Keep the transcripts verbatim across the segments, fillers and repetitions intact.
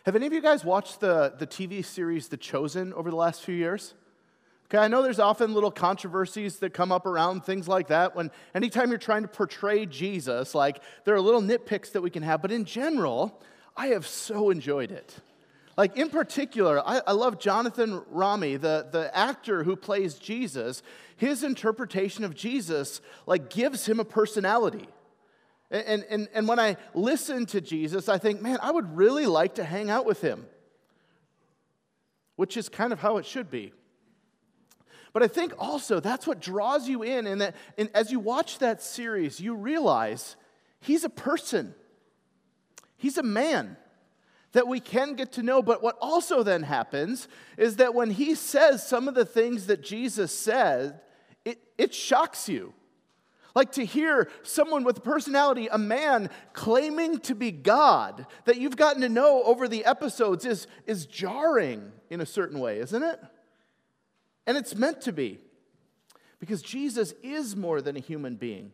Have any of you guys watched the, the T V series The Chosen over the last few years? Okay, I know there's often little controversies that come up around things like that. When anytime you're trying to portray Jesus, like there are little nitpicks that we can have. But in general, I have so enjoyed it. Like in particular, I, I love Jonathan Rami, the, the actor who plays Jesus. His interpretation of Jesus like gives him a personality. And, and, and when I listen to Jesus, I think, man, I would really like to hang out with him. Which is kind of how it should be. But I think also that's what draws you in. And, that, and as you watch that series, you realize he's a person. He's a man that we can get to know. But what also then happens is that when he says some of the things that Jesus said, it, it shocks you. Like to hear someone with a personality, a man claiming to be God, that you've gotten to know over the episodes is, is jarring in a certain way, isn't it? And it's meant to be. Because Jesus is more than a human being.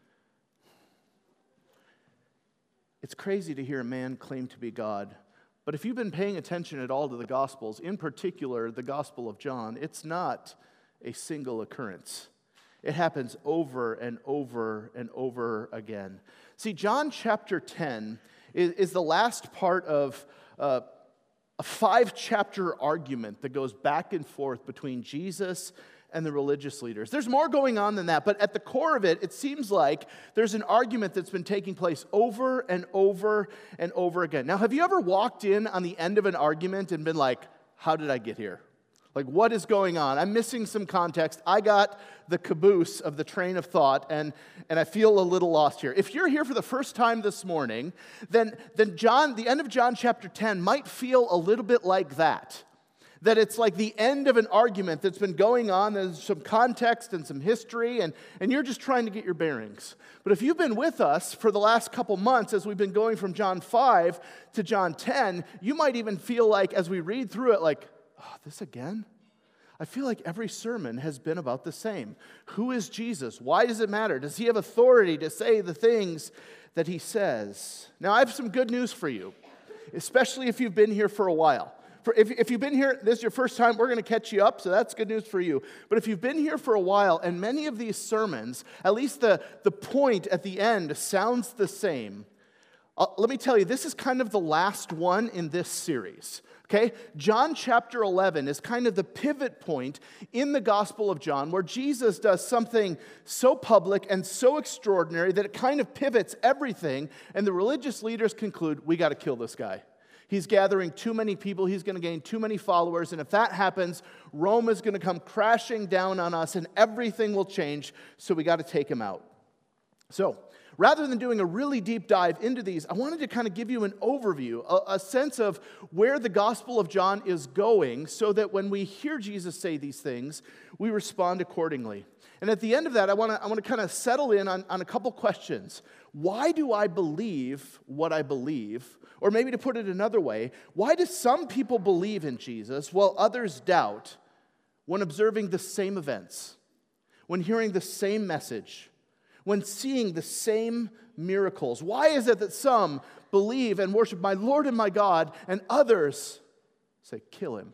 It's crazy to hear a man claim to be God. But if you've been paying attention at all to the Gospels, in particular the Gospel of John, it's not a single occurrence. It happens over and over and over again. See, John chapter ten is, is the last part of uh, a five-chapter argument that goes back and forth between Jesus and the religious leaders. There's more going on than that, but at the core of it, it seems like there's an argument that's been taking place over and over and over again. Now, have you ever walked in on the end of an argument and been like, how did I get here? Like, what is going on? I'm missing some context. I got the caboose of the train of thought, and, and I feel a little lost here. If you're here for the first time this morning, then, then John, the end of John chapter ten might feel a little bit like that. That it's like the end of an argument that's been going on. There's some context and some history, and, and you're just trying to get your bearings. But if you've been with us for the last couple months as we've been going from John five to John ten, you might even feel like, as we read through it, like, oh, this again? I feel like every sermon has been about the same. Who is Jesus? Why does it matter? Does he have authority to say the things that he says? Now, I have some good news for you, especially if you've been here for a while. For if, if you've been here, this is your first time, we're going to catch you up, so that's good news for you. But if you've been here for a while, and many of these sermons, at least the, the point at the end sounds the same, uh, let me tell you, this is kind of the last one in this series. Okay, John chapter eleven is kind of the pivot point in the Gospel of John where Jesus does something so public and so extraordinary that it kind of pivots everything, and the religious leaders conclude, we got to kill this guy. He's gathering too many people, he's going to gain too many followers, and if that happens, Rome is going to come crashing down on us and everything will change, so we got to take him out. So, rather than doing a really deep dive into these, I wanted to kind of give you an overview, a, a sense of where the Gospel of John is going, so that when we hear Jesus say these things, we respond accordingly. And at the end of that, I want to I want to kind of settle in on, on a couple questions. Why do I believe what I believe? Or maybe to put it another way, why do some people believe in Jesus while others doubt when observing the same events, when hearing the same message, when seeing the same miracles? Why is it that some believe and worship my Lord and my God, and others say, kill him?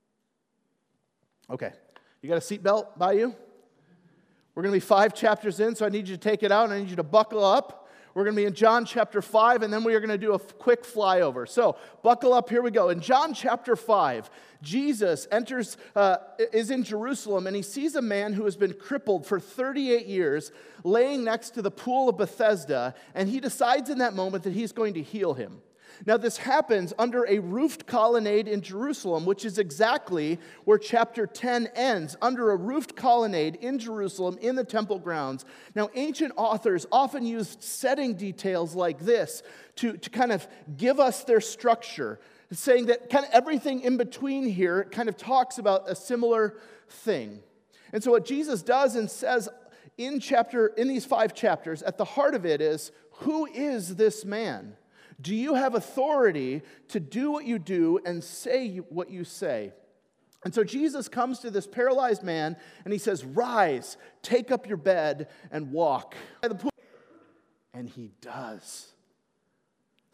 Okay, you got a seatbelt by you? We're going to be five chapters in, so I need you to take it out, and I need you to buckle up. We're going to be in John chapter five, and then we are going to do a quick flyover. So, buckle up, here we go. In John chapter five, Jesus enters, uh, is in Jerusalem, and he sees a man who has been crippled for thirty-eight years laying next to the pool of Bethesda, and he decides in that moment that he's going to heal him. Now, this happens under a roofed colonnade in Jerusalem, which is exactly where chapter ten ends, under a roofed colonnade in Jerusalem in the temple grounds. Now, ancient authors often used setting details like this to, to kind of give us their structure, saying that kind of everything in between here kind of talks about a similar thing. And so what Jesus does and says in chapter in these five chapters, at the heart of it is, who is this man? Do you have authority to do what you do and say what you say? And so Jesus comes to this paralyzed man and he says, rise, take up your bed and walk. And he does.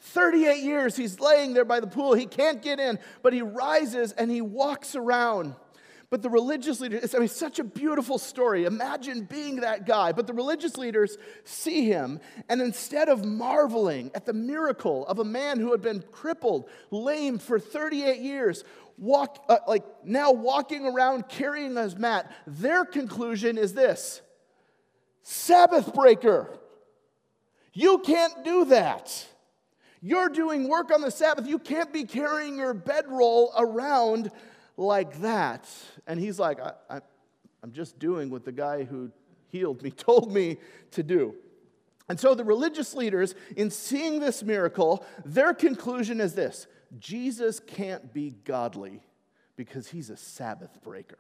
thirty-eight years he's laying there by the pool. He can't get in, but he rises and he walks around. But the religious leaders, I mean, such a beautiful story. Imagine being that guy. But the religious leaders see him, and instead of marveling at the miracle of a man who had been crippled, lame for thirty-eight years, walk uh, like now walking around carrying his mat, their conclusion is this: Sabbath breaker. You can't do that. You're doing work on the Sabbath. You can't be carrying your bedroll around like that. And he's like, I, I, I'm just doing what the guy who healed me told me to do. And so the religious leaders, in seeing this miracle, their conclusion is this: Jesus can't be godly because he's a Sabbath breaker.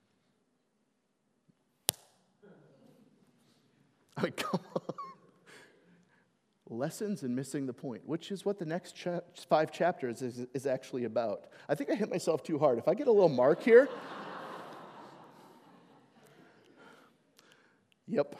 I mean, come on. Lessons in missing the point, which is what the next cha- five chapters is, is actually about. I think I hit myself too hard. If I get a little mark here. Yep.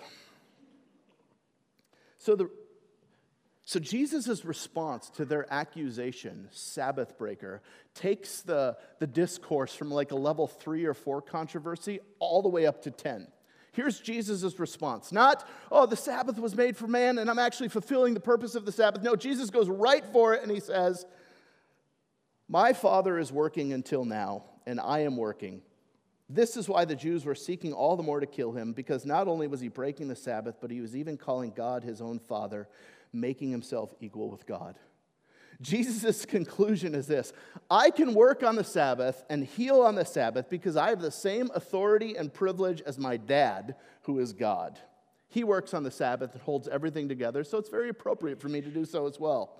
So the so Jesus' response to their accusation, Sabbath breaker, takes the, the discourse from like a level three or four controversy all the way up to ten. Here's Jesus' response. Not, oh, the Sabbath was made for man and I'm actually fulfilling the purpose of the Sabbath. No, Jesus goes right for it and he says, my Father is working until now and I am working. This is why the Jews were seeking all the more to kill him, because not only was he breaking the Sabbath, but he was even calling God his own Father, making himself equal with God. Jesus' conclusion is this: I can work on the Sabbath and heal on the Sabbath because I have the same authority and privilege as my dad, who is God. He works on the Sabbath and holds everything together, so it's very appropriate for me to do so as well.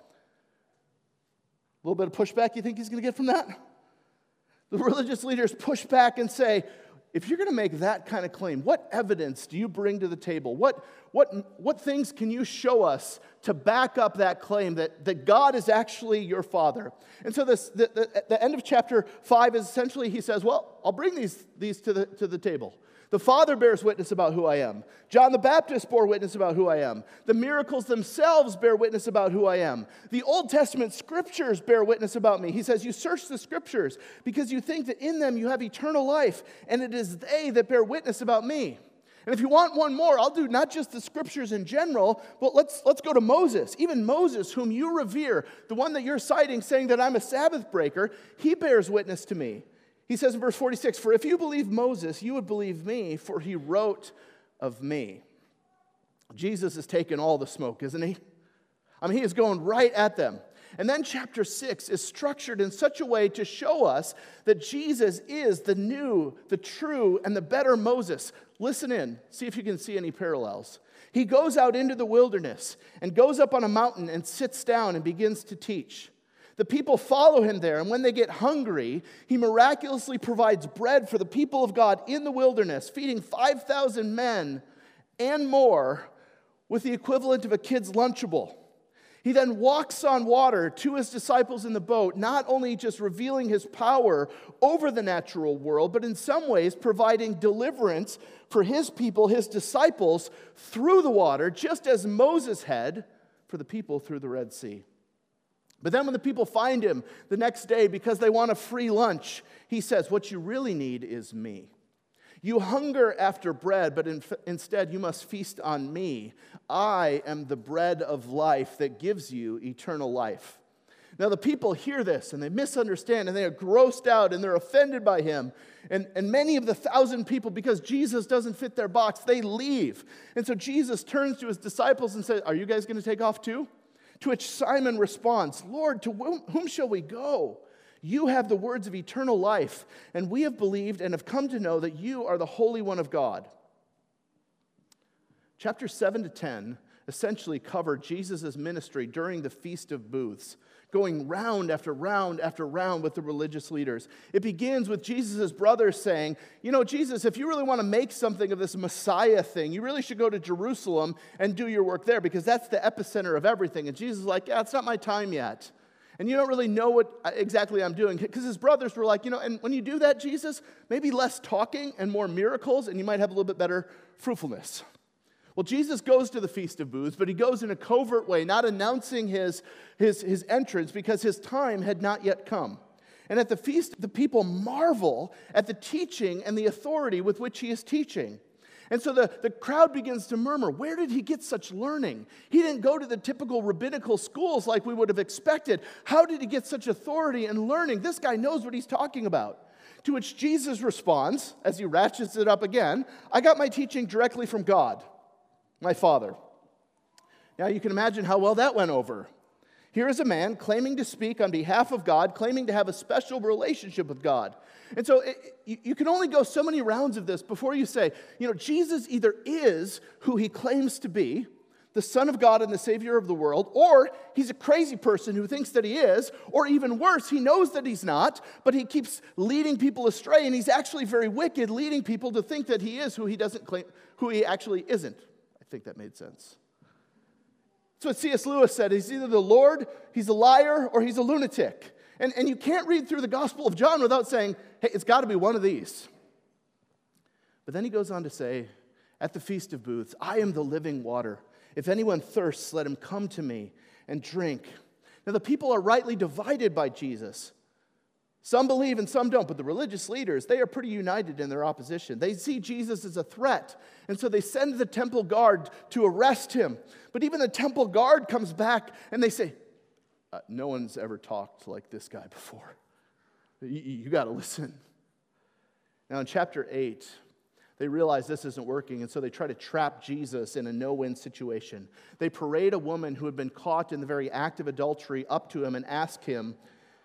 A little bit of pushback you think he's going to get from that? The religious leaders push back and say, if you're going to make that kind of claim, what evidence do you bring to the table? What, what, what things can you show us to back up that claim that, that God is actually your Father? And so this, the, the, the end of chapter five is essentially, he says, well, I'll bring these, these to the, to the table. The Father bears witness about who I am. John the Baptist bore witness about who I am. The miracles themselves bear witness about who I am. The Old Testament scriptures bear witness about me. He says, you search the scriptures because you think that in them you have eternal life, and it is they that bear witness about me. And if you want one more, I'll do not just the scriptures in general, but let's, let's go to Moses. Even Moses, whom you revere, the one that you're citing saying that I'm a Sabbath breaker, he bears witness to me. He says in verse forty-six, for if you believe Moses, you would believe me, for he wrote of me. Jesus is taking all the smoke, isn't he? I mean, he is going right at them. And then chapter six is structured in such a way to show us that Jesus is the new, the true, and the better Moses. Listen in, see if you can see any parallels. He goes out into the wilderness and goes up on a mountain and sits down and begins to teach. The people follow him there, and when they get hungry, he miraculously provides bread for the people of God in the wilderness, feeding five thousand men and more with the equivalent of a kid's Lunchable. He then walks on water to his disciples in the boat, not only just revealing his power over the natural world, but in some ways providing deliverance for his people, his disciples, through the water, just as Moses had for the people through the Red Sea. But then when the people find him the next day because they want a free lunch, he says, what you really need is me. You hunger after bread, but in, instead you must feast on me. I am the bread of life that gives you eternal life. Now the people hear this and they misunderstand and they are grossed out and they're offended by him. And, and many of the thousand people, because Jesus doesn't fit their box, they leave. And so Jesus turns to his disciples and says, are you guys going to take off too? To which Simon responds, Lord, to whom, whom shall we go? You have the words of eternal life, and we have believed and have come to know that you are the Holy One of God. Chapter seven to ten essentially cover Jesus' ministry during the Feast of Booths, going round after round after round with the religious leaders. It begins with Jesus' brothers saying, you know, Jesus, if you really want to make something of this Messiah thing, you really should go to Jerusalem and do your work there because that's the epicenter of everything. And Jesus is like, yeah, it's not my time yet. And you don't really know what exactly I'm doing. Because his brothers were like, you know, and when you do that, Jesus, maybe less talking and more miracles, and you might have a little bit better fruitfulness. Well, Jesus goes to the Feast of Booths, but he goes in a covert way, not announcing his, his, his entrance because his time had not yet come. And at the feast, the people marvel at the teaching and the authority with which he is teaching. And so the, the crowd begins to murmur, where did he get such learning? He didn't go to the typical rabbinical schools like we would have expected. How did he get such authority and learning? This guy knows what he's talking about. To which Jesus responds, as he ratchets it up again, I got my teaching directly from God, my Father. Now you can imagine how well that went over. Here is a man claiming to speak on behalf of God, claiming to have a special relationship with God. And so it, you, you can only go so many rounds of this before you say, you know, Jesus either is who he claims to be, the Son of God and the Savior of the world, or he's a crazy person who thinks that he is, or even worse, he knows that he's not, but he keeps leading people astray, and he's actually very wicked, leading people to think that he is who he doesn't claim, who he actually isn't. I think that made sense. That's what C S Lewis said. He's either the Lord, he's a liar, or he's a lunatic. And, and you can't read through the Gospel of John without saying, hey, it's got to be one of these. But then he goes on to say, at the Feast of Booths, I am the living water. If anyone thirsts, let him come to me and drink. Now the people are rightly divided by Jesus. Some believe and some don't, but the religious leaders, they are pretty united in their opposition. They see Jesus as a threat, and so they send the temple guard to arrest him. But even the temple guard comes back and they say, uh, no one's ever talked like this guy before. You, you got to listen. Now in chapter eight, they realize this isn't working, and so they try to trap Jesus in a no-win situation. They parade a woman who had been caught in the very act of adultery up to him and ask him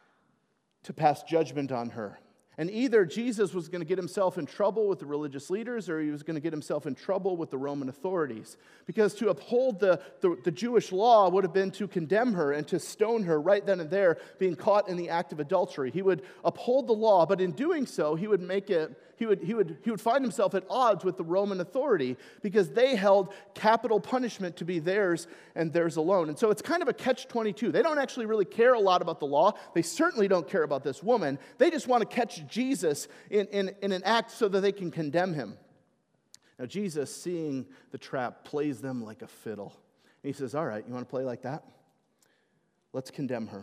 to pass judgment on her. And either Jesus was going to get himself in trouble with the religious leaders, or he was going to get himself in trouble with the Roman authorities. Because to uphold the, the, the Jewish law would have been to condemn her and to stone her right then and there, being caught in the act of adultery. He would uphold the law, but in doing so, he would make it He would, he, would, he would find himself at odds with the Roman authority because they held capital punishment to be theirs and theirs alone. And so it's kind of a catch twenty-two. They don't actually really care a lot about the law. They certainly don't care about this woman. They just want to catch Jesus in, in, in an act so that they can condemn him. Now Jesus, seeing the trap, plays them like a fiddle. And he says, all right, you want to play like that? Let's condemn her.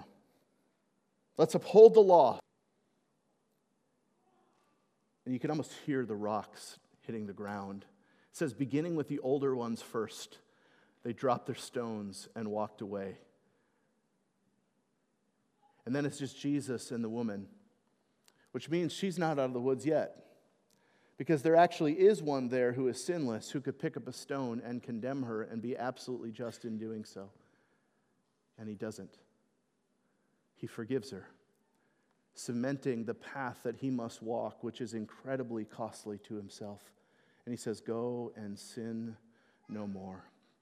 Let's uphold the law. And you can almost hear the rocks hitting the ground. It says, beginning with the older ones first, they dropped their stones and walked away. And then it's just Jesus and the woman, which means she's not out of the woods yet. Because there actually is one there who is sinless, who could pick up a stone and condemn her and be absolutely just in doing so. And he doesn't. He forgives her, cementing the path that he must walk, which is incredibly costly to himself. And he says, go and sin no more.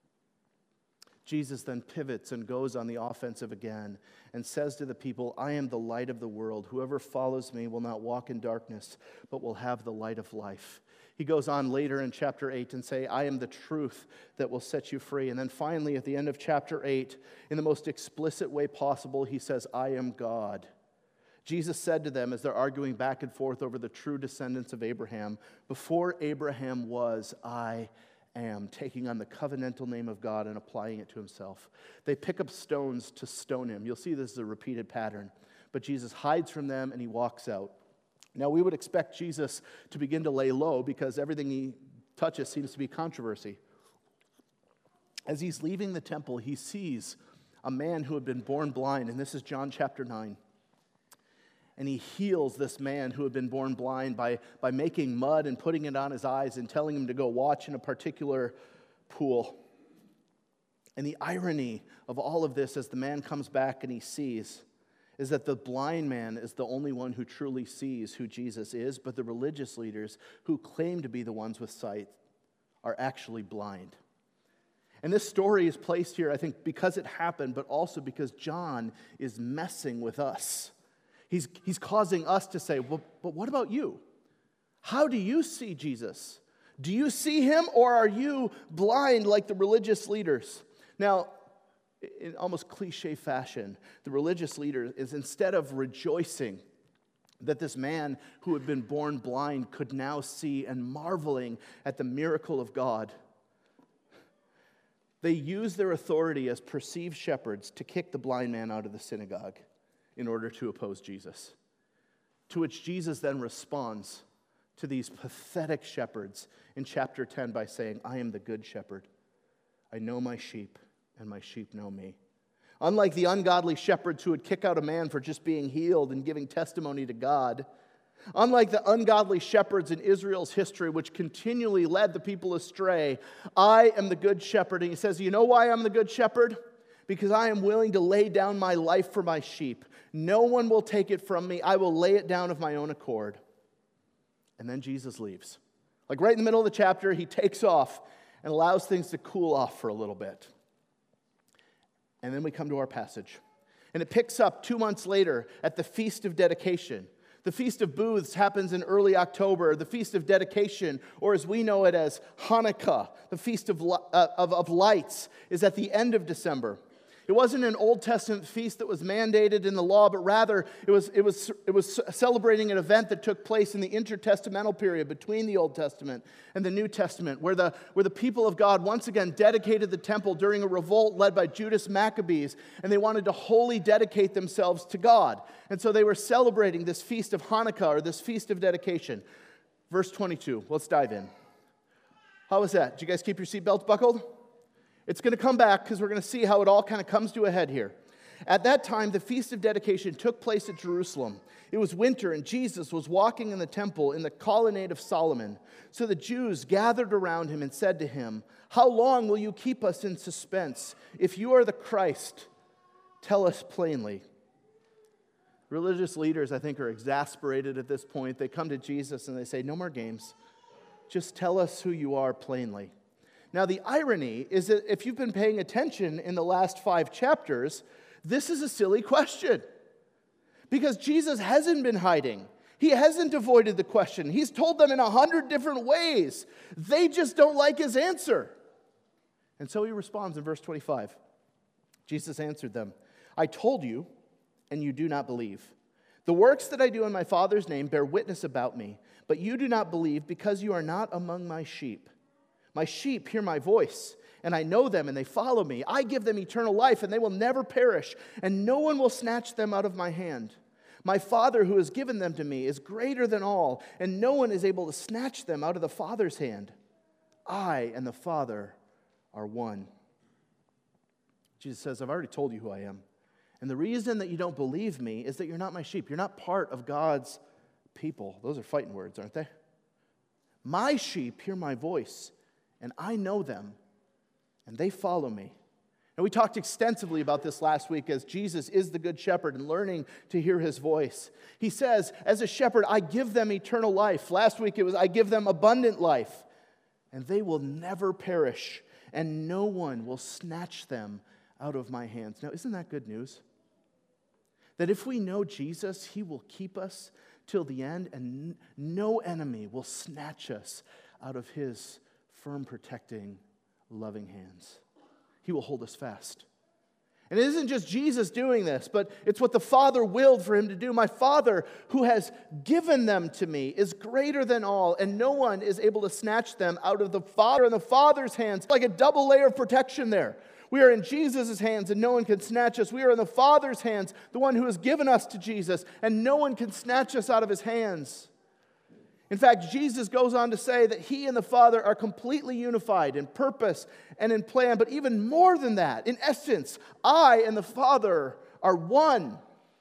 Jesus then pivots and goes on the offensive again and says to the people, I am the light of the world. Whoever follows me will not walk in darkness, but will have the light of life. He goes on later in chapter eight and say, I am the truth that will set you free. And then finally at the end of chapter eight, in the most explicit way possible, he says, I am God. Jesus said to them as they're arguing back and forth over the true descendants of Abraham, before Abraham was, I am, taking on the covenantal name of God and applying it to himself. They pick up stones to stone him. You'll see this is a repeated pattern. But Jesus hides from them and he walks out. Now we would expect Jesus to begin to lay low because everything he touches seems to be controversy. As he's leaving the temple, he sees a man who had been born blind, and this is John chapter nine. And he heals this man who had been born blind by, by making mud and putting it on his eyes and telling him to go watch in a particular pool. And the irony of all of this as the man comes back and he sees is that the blind man is the only one who truly sees who Jesus is, but the religious leaders who claim to be the ones with sight are actually blind. And this story is placed here, I think, because it happened, but also because John is messing with us. He's, he's causing us to say, well, but what about you? How do you see Jesus? Do you see him, or are you blind like the religious leaders? Now, in almost cliche fashion, the religious leader is, instead of rejoicing that this man who had been born blind could now see and marveling at the miracle of God, They use their authority as perceived shepherds to kick the blind man out of the synagogue in order to oppose Jesus. To which Jesus then responds to these pathetic shepherds in chapter ten by saying, I am the good shepherd. I know my sheep, and my sheep know me. Unlike the ungodly shepherds who would kick out a man for just being healed and giving testimony to God, unlike the ungodly shepherds in Israel's history, which continually led the people astray, I am the good shepherd. And he says, you know why I'm the good shepherd? Because I am willing to lay down my life for my sheep. No one will take it from me. I will lay it down of my own accord. And then Jesus leaves. Like right in the middle of the chapter, he takes off and allows things to cool off for a little bit. And then we come to our passage. And it picks up two months later at the Feast of Dedication. The Feast of Booths happens in early October. The Feast of Dedication, or as we know it as Hanukkah, the Feast of, uh, of, of Lights, is at the end of December. It wasn't an Old Testament feast that was mandated in the law, but rather it was, it was, it was celebrating an event that took place in the intertestamental period between the Old Testament and the New Testament, where the, where the people of God once again dedicated the temple during a revolt led by Judas Maccabees, and they wanted to wholly dedicate themselves to God. And so they were celebrating this feast of Hanukkah, or this feast of dedication. Verse twenty-two, let's dive in. How was that? Did you guys keep your seatbelts buckled? It's going to come back because we're going to see how it all kind of comes to a head here. At that time, the Feast of Dedication took place at Jerusalem. It was winter, and Jesus was walking in the temple in the colonnade of Solomon. So the Jews gathered around him and said to him, how long will you keep us in suspense? If you are the Christ, tell us plainly. Religious leaders, I think, are exasperated at this point. They come to Jesus and they say, no more games. Just tell us who you are plainly. Now, the irony is that if you've been paying attention in the last five chapters, this is a silly question. Because Jesus hasn't been hiding. He hasn't avoided the question. He's told them in a hundred different ways. They just don't like his answer. And so he responds in verse twenty-five. Jesus answered them, I told you, and you do not believe. The works that I do in my Father's name bear witness about me, but you do not believe because you are not among my sheep. My sheep hear my voice, and I know them, and they follow me. I give them eternal life, and they will never perish, and no one will snatch them out of my hand. My Father who has given them to me is greater than all, and no one is able to snatch them out of the Father's hand. I and the Father are one. Jesus says, I've already told you who I am. And the reason that you don't believe me is that you're not my sheep. You're not part of God's people. Those are fighting words, aren't they? My sheep hear my voice, and I know them, and they follow me. And we talked extensively about this last week as Jesus is the good shepherd and learning to hear his voice. He says, as a shepherd, I give them eternal life. Last week it was, I give them abundant life, and they will never perish, and no one will snatch them out of my hands. Now, isn't that good news? That if we know Jesus, he will keep us till the end, and no enemy will snatch us out of his firm, protecting, loving hands. He will hold us fast. And it isn't just Jesus doing this, but it's what the Father willed for him to do. My Father, who has given them to me, is greater than all, and no one is able to snatch them out of the Father and the Father's hands. Like a double layer of protection there. We are in Jesus' hands, and no one can snatch us. We are in the Father's hands, the one who has given us to Jesus, and no one can snatch us out of his hands. In fact, Jesus goes on to say that he and the Father are completely unified in purpose and in plan, but even more than that, in essence, I and the Father are one.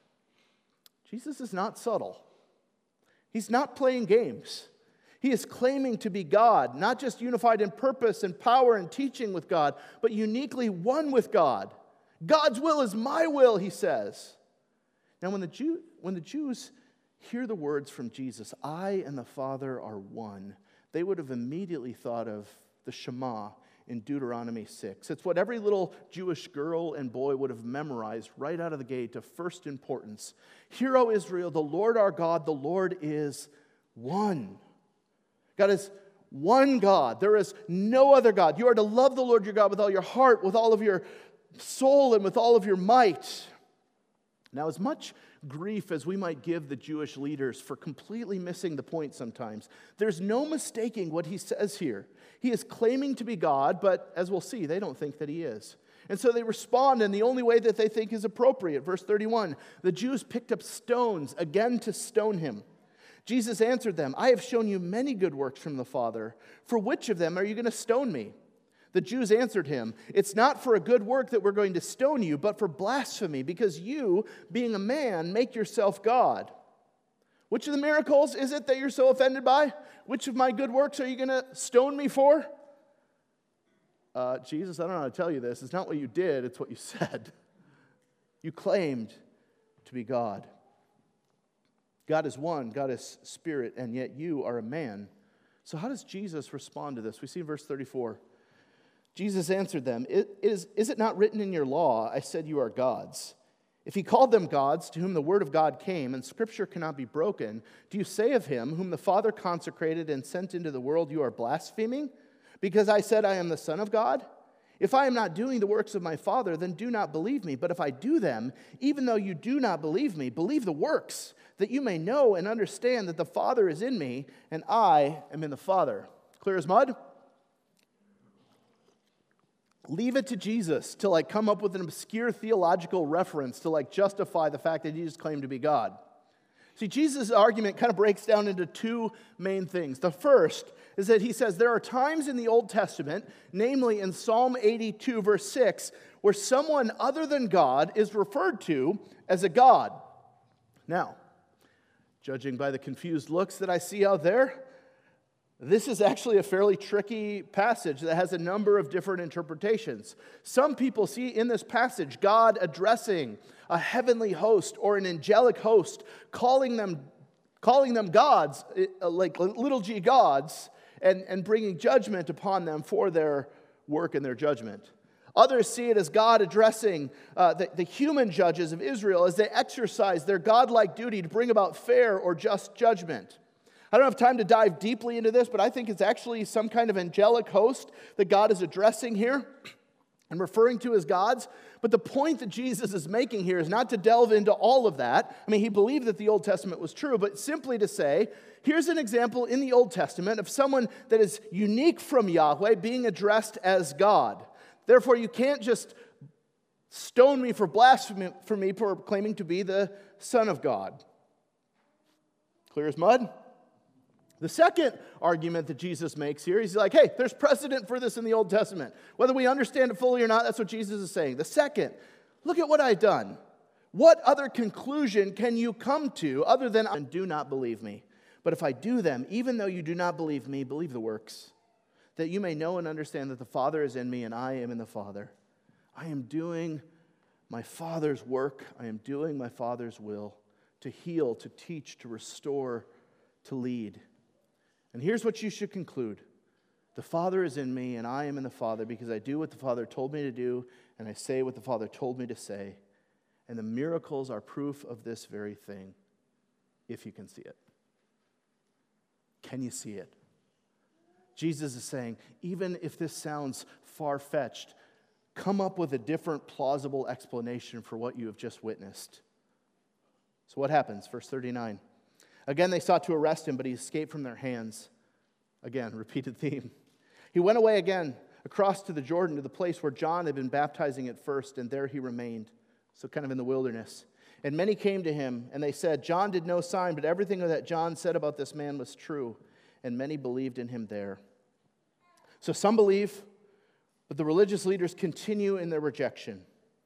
Jesus is not subtle. He's not playing games. He is claiming to be God, not just unified in purpose and power and teaching with God, but uniquely one with God. God's will is my will, he says. Now, when the Jew, when the Jews hear the words from Jesus, I and the Father are one, they would have immediately thought of the Shema in Deuteronomy six. It's what every little Jewish girl and boy would have memorized right out of the gate of first importance. Hear, O Israel, the Lord our God, the Lord is one. God is one God. There is no other God. You are to love the Lord your God with all your heart, with all of your soul, and with all of your might. Now, as much grief as we might give the Jewish leaders for completely missing the point sometimes, there's no mistaking what he says here. He is claiming to be God, but as we'll see, they don't think that he is. And so they respond in the only way that they think is appropriate. Verse thirty-one, the Jews picked up stones again to stone him. Jesus answered them, I have shown you many good works from the Father. For which of them are you going to stone me? The Jews answered him, it's not for a good work that we're going to stone you, but for blasphemy, because you, being a man, make yourself God. Which of the miracles is it that you're so offended by? Which of my good works are you going to stone me for? Uh, Jesus, I don't know how to tell you this. It's not what you did, it's what you said. You claimed to be God. God is one, God is spirit, and yet you are a man. So how does Jesus respond to this? We see in verse thirty-four. Jesus answered them, is, is it not written in your law, I said you are gods? If he called them gods, to whom the word of God came, and scripture cannot be broken, do you say of him, whom the Father consecrated and sent into the world, you are blaspheming? Because I said I am the Son of God? If I am not doing the works of my Father, then do not believe me. But if I do them, even though you do not believe me, believe the works, that you may know and understand that the Father is in me, and I am in the Father. Clear as mud? Leave it to Jesus to like come up with an obscure theological reference to like justify the fact that he just claimed to be God. See, Jesus' argument kind of breaks down into two main things. The first is that he says there are times in the Old Testament, namely in Psalm eighty-two, verse six, where someone other than God is referred to as a God. Now, judging by the confused looks that I see out there, this is actually a fairly tricky passage that has a number of different interpretations. Some people see in this passage God addressing a heavenly host or an angelic host, calling them, calling them gods, like little g gods, and, and bringing judgment upon them for their work and their judgment. Others see it as God addressing uh, the, the human judges of Israel as they exercise their godlike duty to bring about fair or just judgment. I don't have time to dive deeply into this, but I think it's actually some kind of angelic host that God is addressing here and referring to as gods. But the point that Jesus is making here is not to delve into all of that. I mean, he believed that the Old Testament was true, but simply to say, here's an example in the Old Testament of someone that is unique from Yahweh being addressed as God. Therefore, you can't just stone me for blasphemy for me for claiming to be the Son of God. Clear as mud? The second argument that Jesus makes here, he's like, hey, there's precedent for this in the Old Testament. Whether we understand it fully or not, that's what Jesus is saying. The second, look at what I've done. What other conclusion can you come to other than, and do not believe me? But if I do them, even though you do not believe me, believe the works, that you may know and understand that the Father is in me and I am in the Father. I am doing my Father's work. I am doing my Father's will to heal, to teach, to restore, to lead. And here's what you should conclude. The Father is in me, and I am in the Father, because I do what the Father told me to do, and I say what the Father told me to say. And the miracles are proof of this very thing, if you can see it. Can you see it? Jesus is saying, even if this sounds far-fetched, come up with a different plausible explanation for what you have just witnessed. So what happens? Verse thirty-nine. Again, they sought to arrest him, but he escaped from their hands. Again, repeated theme. He went away again across to the Jordan, to the place where John had been baptizing at first, and there he remained. So kind of in the wilderness. And many came to him, and they said, John did no sign, but everything that John said about this man was true. And many believed in him there. So some believe, but the religious leaders continue in their rejection.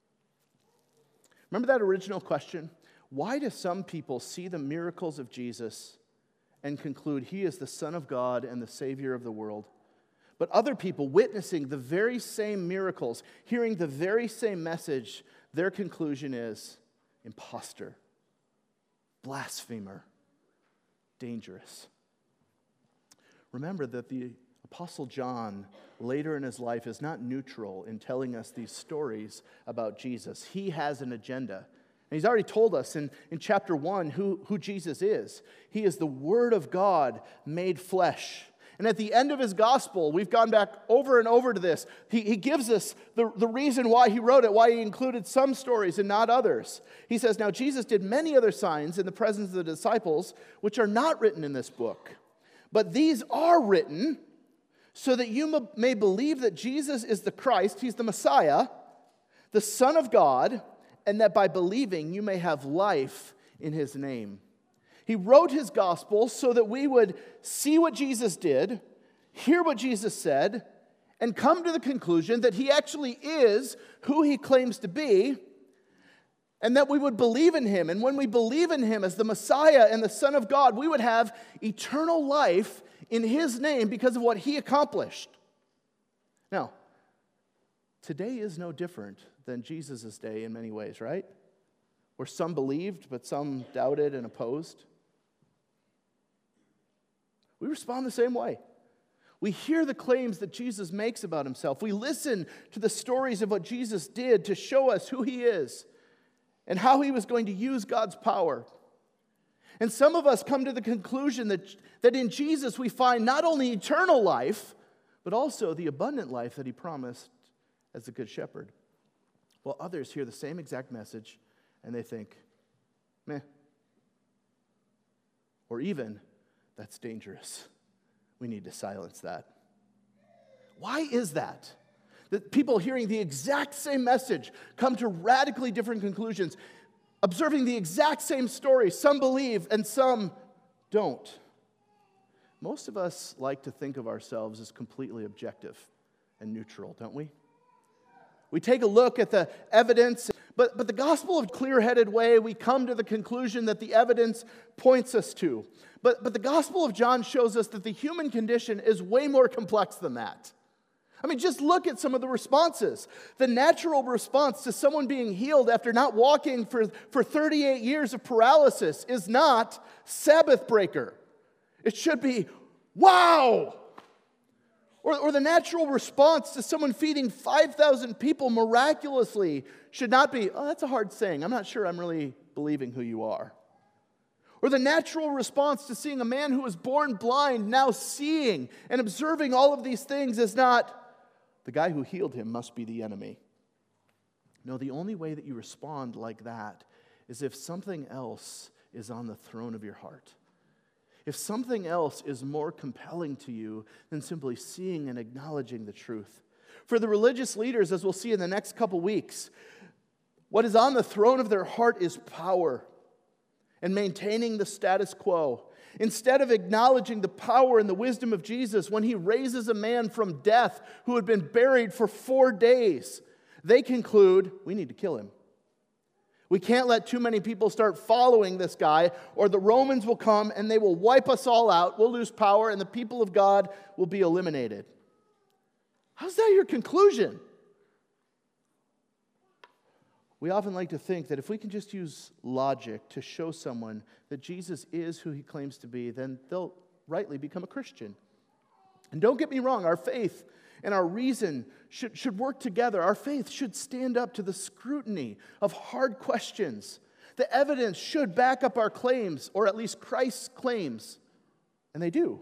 Remember that original question? Why do some people see the miracles of Jesus and conclude he is the Son of God and the Savior of the world? But other people witnessing the very same miracles, hearing the very same message, their conclusion is imposter, blasphemer, dangerous. Remember that the Apostle John, later in his life, is not neutral in telling us these stories about Jesus. He has an agenda. And he's already told us in, in chapter one who, who Jesus is. He is the Word of God made flesh. And at the end of his gospel, we've gone back over and over to this. He, he gives us the, the reason why he wrote it, why he included some stories and not others. He says, now Jesus did many other signs in the presence of the disciples, which are not written in this book. But these are written so that you may believe that Jesus is the Christ, he's the Messiah, the Son of God, and that by believing you may have life in his name. He wrote his gospel so that we would see what Jesus did, hear what Jesus said, and come to the conclusion that he actually is who he claims to be, and that we would believe in him. And when we believe in him as the Messiah and the Son of God, we would have eternal life in his name because of what he accomplished. Now, today is no different than Jesus' day in many ways, right? Where some believed, but some doubted and opposed. We respond the same way. We hear the claims that Jesus makes about himself. We listen to the stories of what Jesus did to show us who he is and how he was going to use God's power. And some of us come to the conclusion that, that in Jesus we find not only eternal life, but also the abundant life that he promised as the Good Shepherd. While others hear the same exact message and they think, meh. Or even, that's dangerous. We need to silence that. Why is that? That people hearing the exact same message come to radically different conclusions, observing the exact same story. Some believe and some don't. Most of us like to think of ourselves as completely objective and neutral, don't we? We take a look at the evidence, but, but the gospel of clear-headed way, we come to the conclusion that the evidence points us to. But, but the Gospel of John shows us that the human condition is way more complex than that. I mean, just look at some of the responses. The natural response to someone being healed after not walking for, for thirty-eight years of paralysis is not Sabbath breaker. It should be, wow! Or, or the natural response to someone feeding five thousand people miraculously should not be, oh, that's a hard saying. I'm not sure I'm really believing who you are. Or the natural response to seeing a man who was born blind now seeing and observing all of these things is not, the guy who healed him must be the enemy. No, the only way that you respond like that is if something else is on the throne of your heart. If something else is more compelling to you than simply seeing and acknowledging the truth. For the religious leaders, as we'll see in the next couple weeks, what is on the throne of their heart is power and maintaining the status quo. Instead of acknowledging the power and the wisdom of Jesus when he raises a man from death who had been buried for four days, they conclude, we need to kill him. We can't let too many people start following this guy, or the Romans will come and they will wipe us all out. We'll lose power, and the people of God will be eliminated. How's that your conclusion? We often like to think that if we can just use logic to show someone that Jesus is who he claims to be, then they'll rightly become a Christian. And don't get me wrong, our faith and our reason should, should work together. Our faith should stand up to the scrutiny of hard questions. The evidence should back up our claims, or at least Christ's claims. And they do.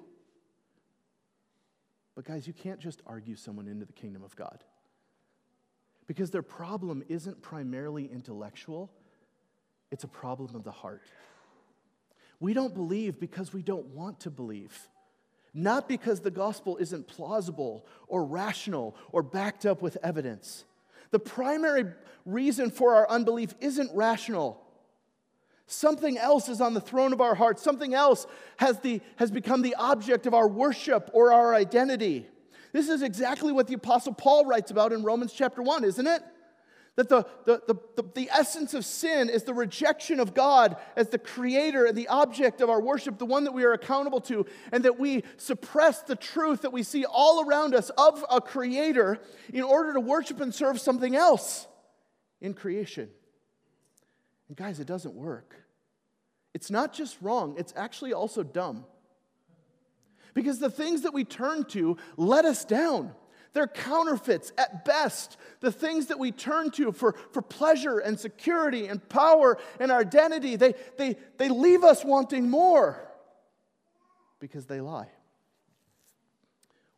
But guys, you can't just argue someone into the kingdom of God. Because their problem isn't primarily intellectual, it's a problem of the heart. We don't believe because we don't want to believe. Not because the gospel isn't plausible or rational or backed up with evidence. The primary reason for our unbelief isn't rational. Something else is on the throne of our hearts. Something else has, the, has become the object of our worship or our identity. This is exactly what the Apostle Paul writes about in Romans chapter one, isn't it? That the, the, the, the, the essence of sin is the rejection of God as the creator and the object of our worship, the one that we are accountable to, and that we suppress the truth that we see all around us of a creator in order to worship and serve something else in creation. And guys, it doesn't work. It's not just wrong, it's actually also dumb. Because the things that we turn to let us down. They're counterfeits at best. The things that we turn to for, for pleasure and security and power and our identity, they, they, they leave us wanting more because they lie.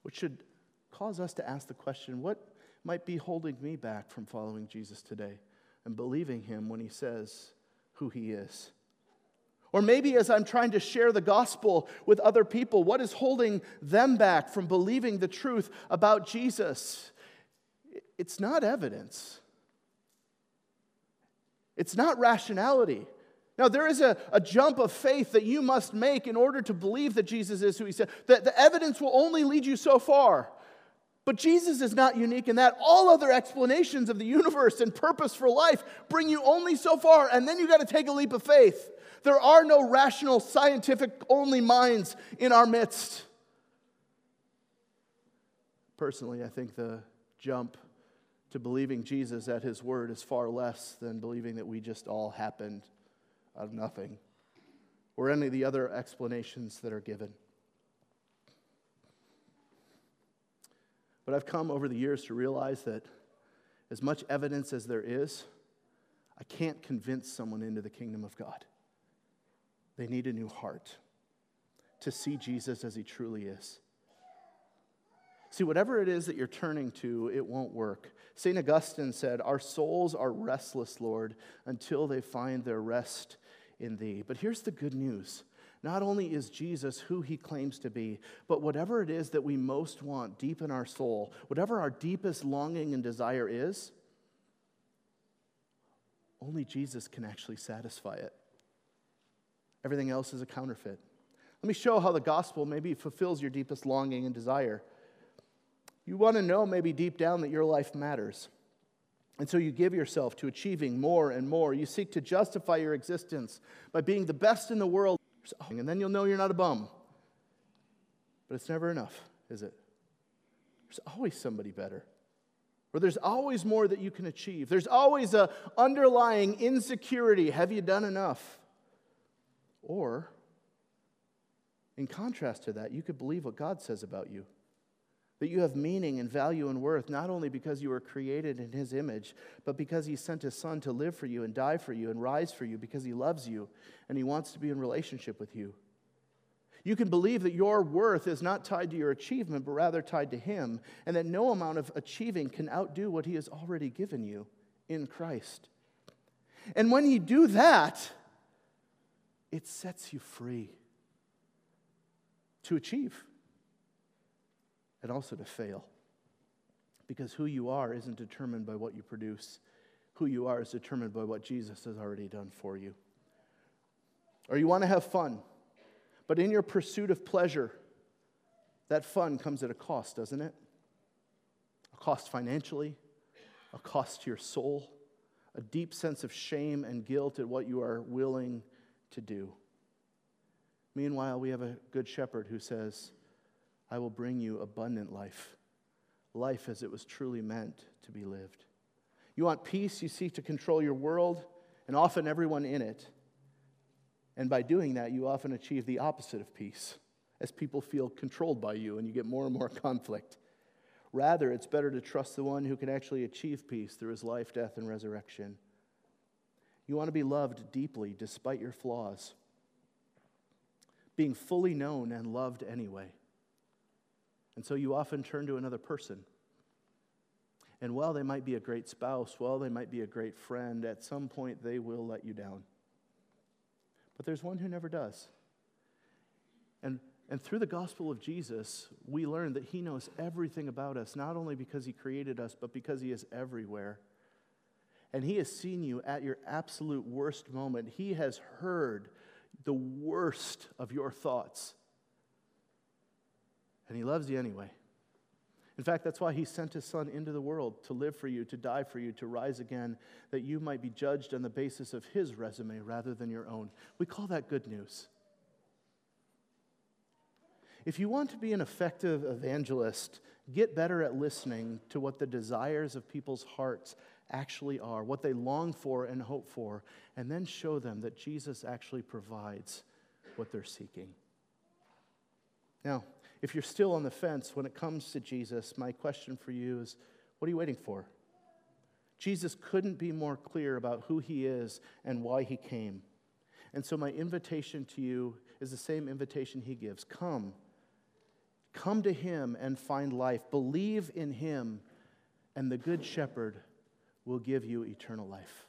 which should cause us to ask the question, what might be holding me back from following Jesus today and believing him when he says who he is? Or maybe as I'm trying to share the gospel with other people, what is holding them back from believing the truth about Jesus? It's not evidence. It's not rationality. Now, there is a, a jump of faith that you must make in order to believe that Jesus is who he said. The, the evidence will only lead you so far. But Jesus is not unique in that. All other explanations of the universe and purpose for life bring you only so far, and then you got to take a leap of faith. There are no rational, scientific-only minds in our midst. Personally, I think the jump to believing Jesus at his word is far less than believing that we just all happened out of nothing, or any of the other explanations that are given. But I've come over the years to realize that as much evidence as there is, I can't convince someone into the kingdom of God. They need a new heart to see Jesus as he truly is. See, whatever it is that you're turning to, it won't work. Saint Augustine said, "Our souls are restless, Lord, until they find their rest in thee." But here's the good news. Not only is Jesus who he claims to be, but whatever it is that we most want deep in our soul, whatever our deepest longing and desire is, only Jesus can actually satisfy it. Everything else is a counterfeit. Let me show how the gospel maybe fulfills your deepest longing and desire. You want to know maybe deep down that your life matters. And so you give yourself to achieving more and more. You seek to justify your existence by being the best in the world. And then you'll know you're not a bum. But it's never enough, is it? There's always somebody better. Or there's always more that you can achieve. There's always an underlying insecurity. Have you done enough? Or, in contrast to that, you could believe what God says about you. That you have meaning and value and worth, not only because you were created in his image, but because he sent his son to live for you and die for you and rise for you because he loves you and he wants to be in relationship with you. You can believe that your worth is not tied to your achievement, but rather tied to him, and that no amount of achieving can outdo what he has already given you in Christ. And when you do that, it sets you free to achieve. And also to fail. Because who you are isn't determined by what you produce. Who you are is determined by what Jesus has already done for you. Or you want to have fun, but in your pursuit of pleasure, that fun comes at a cost, doesn't it? A cost financially, a cost to your soul, a deep sense of shame and guilt at what you are willing to do. Meanwhile, we have a good shepherd who says, "I will bring you abundant life, life as it was truly meant to be lived." You want peace, you seek to control your world, and often everyone in it. And by doing that, you often achieve the opposite of peace, as people feel controlled by you and you get more and more conflict. Rather, it's better to trust the one who can actually achieve peace through his life, death, and resurrection. You want to be loved deeply despite your flaws, being fully known and loved anyway. And so you often turn to another person. And while they might be a great spouse, while they might be a great friend, at some point they will let you down. But there's one who never does. And, and through the gospel of Jesus, we learn that he knows everything about us, not only because he created us, but because he is everywhere. And he has seen you at your absolute worst moment. He has heard the worst of your thoughts. And he loves you anyway. In fact, that's why he sent his son into the world to live for you, to die for you, to rise again, that you might be judged on the basis of his resume rather than your own. We call that good news. If you want to be an effective evangelist, get better at listening to what the desires of people's hearts actually are, what they long for and hope for, and then show them that Jesus actually provides what they're seeking. Now, if you're still on the fence when it comes to Jesus, my question for you is, what are you waiting for? Jesus couldn't be more clear about who he is and why he came. And so my invitation to you is the same invitation he gives. Come. Come to him and find life. Believe in him, and the Good Shepherd will give you eternal life.